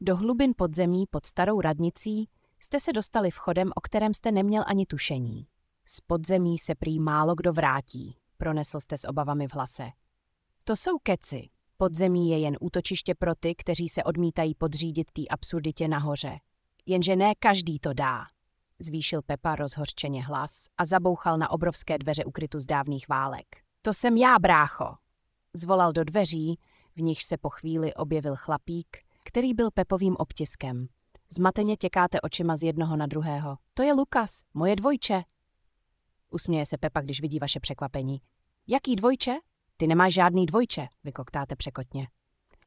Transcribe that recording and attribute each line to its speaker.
Speaker 1: Do hlubin podzemí pod starou radnicí jste se dostali vchodem, o kterém jste neměl ani tušení. Z podzemí se prý málo kdo vrátí, pronesl jste s obavami v hlase. To jsou keci. Podzemí je jen útočiště pro ty, kteří se odmítají podřídit té absurditě nahoře. Jenže ne každý to dá, zvýšil Pepa rozhořčeně hlas a zabouchal na obrovské dveře ukrytu z dávných válek. To jsem já, brácho, zvolal do dveří, v nich se po chvíli objevil chlapík, který byl Pepovým obtiskem. Zmateně těkáte očima z jednoho na druhého. To je Lukas, moje dvojče. Usměje se Pepa, když vidí vaše překvapení. Jaký dvojče? Ty nemáš žádný dvojče, vykoktáte překotně.